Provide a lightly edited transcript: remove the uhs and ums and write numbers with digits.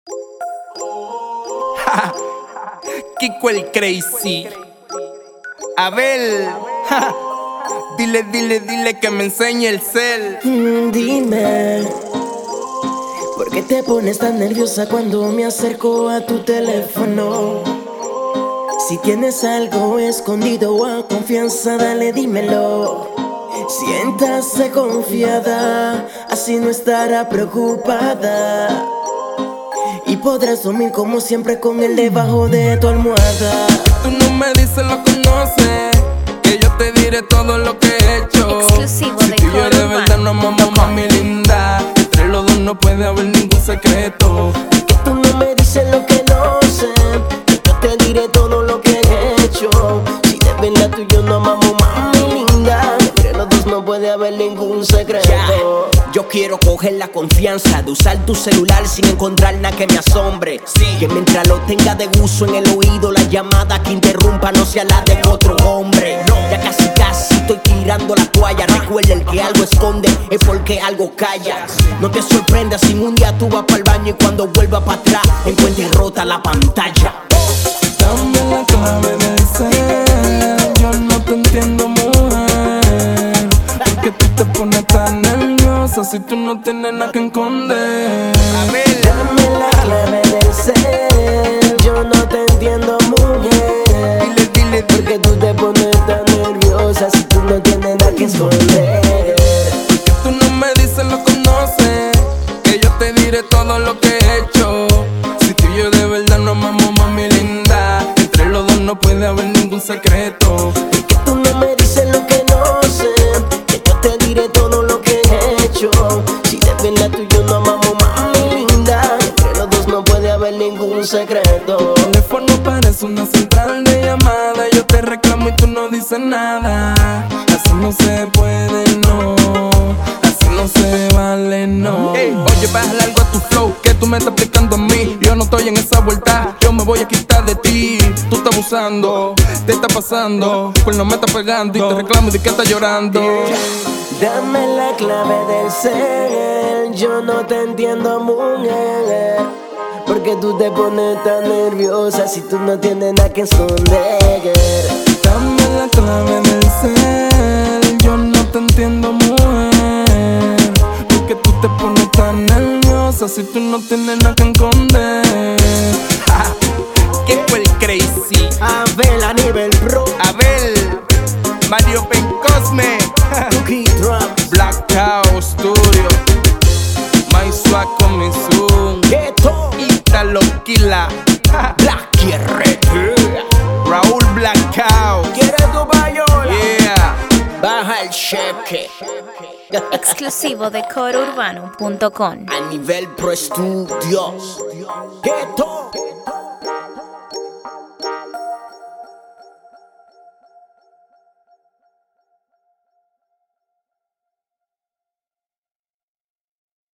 Kiko el Crazy. Abel. Dile que me enseñe el cel. Dime, ¿por qué te pones tan nerviosa cuando me acerco a tu teléfono? Si tienes algo escondido o a confianza, dale, dímelo. Siéntase confiada, así no estará preocupada. Y podrás dormir como siempre con él debajo de tu almohada. Tú no me dices, lo conoces, que yo te diré todo lo que he hecho. Exclusivo si de tú y yo de verdad nos amamos, mami linda, entre los dos no puede haber ningún secreto. Que tú no me dices lo que no sé, que yo te diré todo lo que he hecho. Si de verdad tú y yo nos amamos, mami linda, entre los dos no puede haber ningún secreto. Yo quiero coger la confianza de usar tu celular sin encontrar nada que me asombre. Que mientras lo tenga de uso en el oído, la llamada que interrumpa no sea la de otro hombre. Ya casi estoy tirando la toalla. Recuerda, el que algo esconde es porque algo calla. No te sorprendas si un día tú vas para el baño y cuando vuelvas para atrás encuentres rota la pantalla. Dame la clave del cel, yo no te entiendo, mujer. Porque tú te pones tan nerviosa si tú no tienes nada que esconder. Dame la clave del cel, yo no te entiendo, mujer. Dile Porque tú te pones tan nerviosa si tú no tienes nada que esconder. que tú no me dices, lo conoces, que yo te diré todo lo que he hecho. Si tú y yo de verdad nos amamos, mami linda, entre los dos no puede haber ningún secreto. Que tú no me dices lo que no sé, que yo te diré todo lo que he hecho. Si de verdad tú y yo nos amamos, mami linda, entre los dos no puede haber ningún secreto. El teléfono parece una central de llamada, yo te reclamo y tú no dices nada. Así no se puede, no, así no se vale, no. Oye, bájale algo a tu flow, que tú me estás aplicando a mí. Yo no estoy en esa vuelta, yo me voy a quitar de ti. Tú estás abusando, te está pasando, pues no me estás pegando y te reclamo y de que estás llorando. Dame la clave del cel, yo no te entiendo, mujer. Porque tú te pones tan nerviosa si tú no tienes nada que esconder. Dame la clave del cel, yo no te entiendo, mujer. Porque tú te pones tan nerviosa si tú no tienes nada que esconder. Kiko el Crazy. Abel a nivel pro, Abel, Mario Pencosme, Cookie Drums, Black Cow Studio, My Swag con mi Zoom, Ghetto, Italo Killa, Black RP. Raúl Black Cow. ¿Quieres tu payola? Yeah. Baja el cheque. Exclusivo de corourbano.com. A nivel pro estudios. Ghetto.